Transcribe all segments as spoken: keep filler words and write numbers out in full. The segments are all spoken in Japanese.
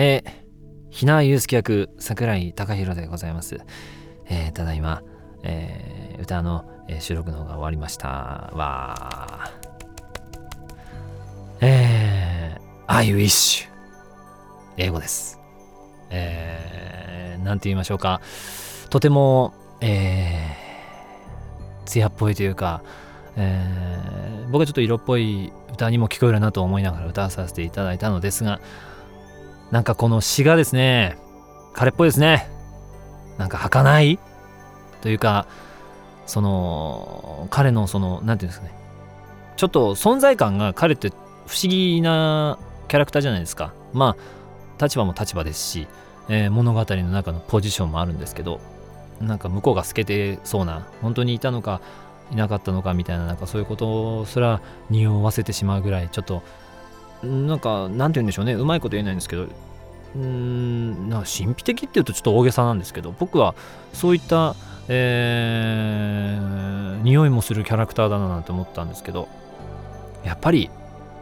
えー、ひなゆうすけ役桜井貴弘でございます。えー、ただいま、えー、歌の、えー、収録の方が終わりましたわ。えー、I wish 英語です。えー、なんて言いましょうか、とても、えー、艶っぽいというか、えー、僕はちょっと色っぽい歌にも聞こえるなと思いながら歌わさせていただいたのですが、なんかこの詩がですね、彼っぽいですね。なんか儚いというか、その彼のそのなんていうんですかね、ちょっと存在感が、彼って不思議なキャラクターじゃないですか。まあ立場も立場ですし、えー、物語の中のポジションもあるんですけど、なんか向こうが透けてそうな、本当にいたのかいなかったのかみたいな、なんかそういうことすら匂わせてしまうぐらい、ちょっとなんかなんて言うんでしょうね、うまいこと言えないんですけど、うーんなんか神秘的っていうとちょっと大げさなんですけど、僕はそういった、えー、匂いもするキャラクターだななんて思ったんですけど、やっぱり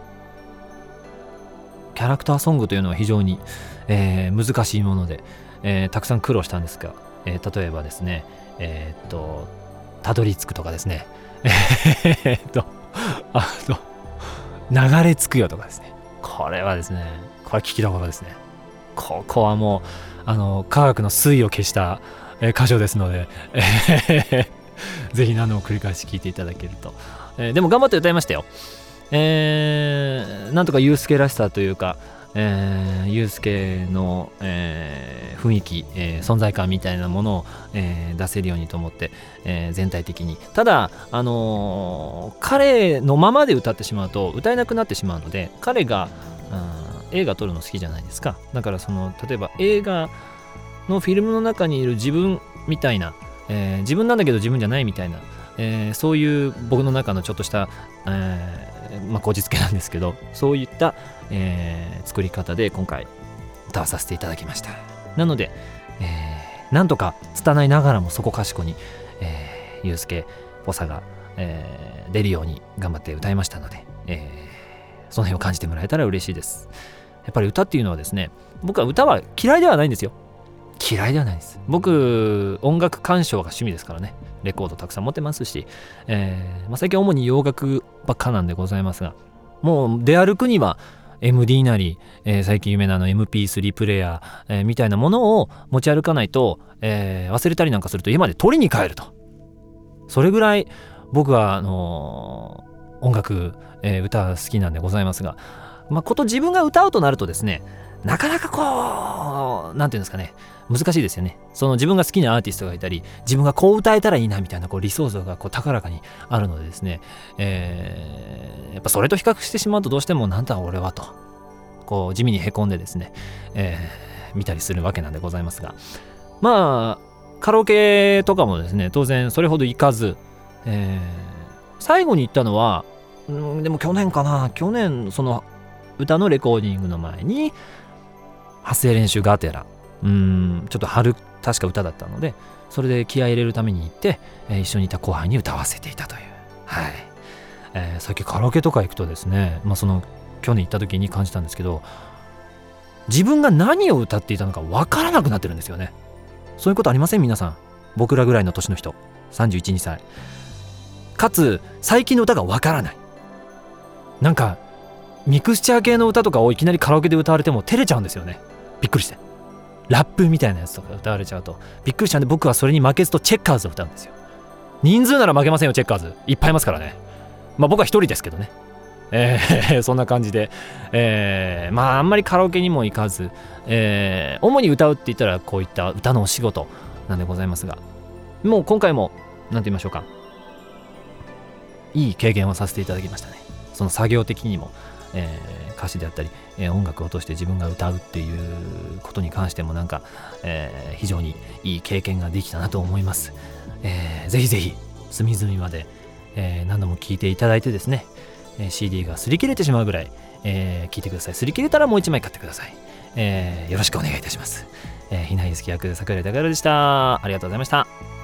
キャラクターソングというのは非常に、えー、難しいもので、えー、たくさん苦労したんですが、えー、例えばですね、えー、っとたどり着くとかですね、えー、っとあの流れ着くよとかですね、これはですね、これ聞きどころですね。ここはもうあの科学の推を消した、えー、箇所ですので、えー、ぜひ何度も繰り返し聞いていただけると、えー、でも頑張って歌いましたよ。えー、なんとかユースケらしさというか、えー、ユースケの、えー、雰囲気、えー、存在感みたいなものを、えー、出せるようにと思って、えー、全体的に、ただ、あのー、彼のままで歌ってしまうと歌えなくなってしまうので、彼が、うん、映画撮るの好きじゃないですか。だからその例えば映画のフィルムの中にいる自分みたいな、えー、自分なんだけど自分じゃないみたいな、えー、そういう僕の中のちょっとした、えーまあ、こじつけなんですけど、そういった、えー、作り方で今回歌わさせていただきました。なので、えー、なんとか拙いながらもそこかしこに、えー、ゆうすけっぽさが、えー、出るように頑張って歌いましたので、えー、その辺を感じてもらえたら嬉しいです。やっぱり歌っていうのはですね、僕は歌は嫌いではないんですよ。嫌いではないです。僕音楽鑑賞が趣味ですからね。レコードたくさん持ってますし、えーまあ、最近主に洋楽ばっかなんでございますが、もう出歩くには エムディー なり、えー、最近有名なあの エムピースリー プレイヤー、えー、みたいなものを持ち歩かないと、えー、忘れたりなんかすると家まで取りに帰ると。それぐらい僕はあのー、音楽、えー、歌好きなんでございますが、まあ、こと自分が歌うとなるとですね、なかなかこうなんていうんですかね、難しいですよね。その自分が好きなアーティストがいたり、自分がこう歌えたらいいなみたいなこう理想像がこう高らかにあるのでですね、えー、やっぱそれと比較してしまうとどうしてもなんだ俺はとこう地味にへこんでですね、えー、見たりするわけなんでございますが、まあカラオケとかもですね、当然それほど行かず、えー、最後に行ったのは、うん、でも去年かな、去年その歌のレコーディングの前に発声練習がてら、うーんちょっと春確か歌だったので、それで気合い入れるために行って、えー、一緒にいた後輩に歌わせていたという、はい、えー、最近カラオケとか行くとですね、まあその去年行った時に感じたんですけど、自分が何を歌っていたのか分からなくなってるんですよね。そういうことありません皆さん？僕らぐらいの年の人、さんじゅういち、にさいかつ最近の歌が分からない、なんかミクスチャー系の歌とかをいきなりカラオケで歌われても照れちゃうんですよね。びっくりして、ラップみたいなやつとか歌われちゃうとびっくりしちゃうんで、僕はそれに負けずとチェッカーズを歌うんですよ。人数なら負けませんよ、チェッカーズいっぱいいますからね。まあ僕は一人ですけどね、えー、そんな感じで、えー、まああんまりカラオケにも行かず、えー、主に歌うって言ったらこういった歌のお仕事なんでございますが、もう今回もなんて言いましょうか、いい経験をさせていただきましたね。その作業的にも、えー、歌詞であったり、えー、音楽を通して自分が歌うっていうことに関してもなんか、えー、非常にいい経験ができたなと思います。えー、ぜひぜひ隅々まで、えー、何度も聴いていただいてですね、えー、シーディー が擦り切れてしまうぐらい、えー、聴いてください。擦り切れたらもう一枚買ってください。えー、よろしくお願いいたします。えー、ひなゆすき役桜井貴弘でした。ありがとうございました。